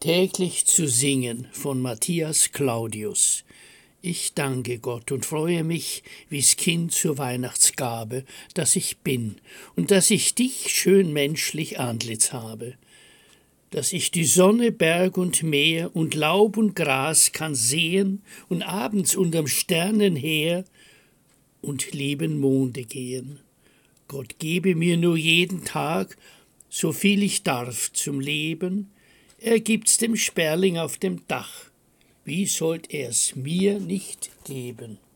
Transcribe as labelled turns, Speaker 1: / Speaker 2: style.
Speaker 1: Täglich zu singen von Matthias Claudius. Ich danke Gott und freue mich, wie's Kind zur Weihnachtsgabe, dass ich bin und dass ich dich schön menschlich Antlitz habe, dass ich die Sonne, Berg und Meer und Laub und Gras kann sehen und abends unterm Sternenheer und lieben Monde gehen. Gott gebe mir nur jeden Tag, so viel ich darf zum Leben, er gibt's dem Sperling auf dem Dach, wie sollt er's mir nicht geben?